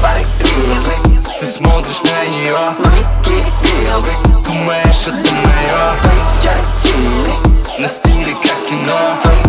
Ты смотришь на нее, думаешь, это мое, на стиле как кино.